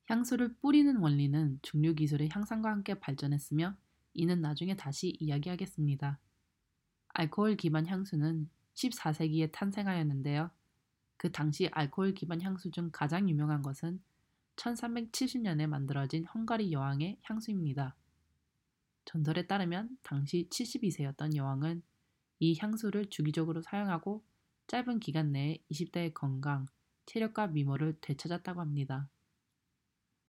향수를 뿌리는 원리는 중류 기술의 향상과 함께 발전했으며 이는 나중에 다시 이야기하겠습니다. 알코올 기반 향수는 14세기에 탄생하였는데요. 그 당시 알코올 기반 향수 중 가장 유명한 것은 1370년에 만들어진 헝가리 여왕의 향수입니다. 전설에 따르면 당시 72세였던 여왕은 이 향수를 주기적으로 사용하고 짧은 기간 내에 20대의 건강, 체력과 미모를 되찾았다고 합니다.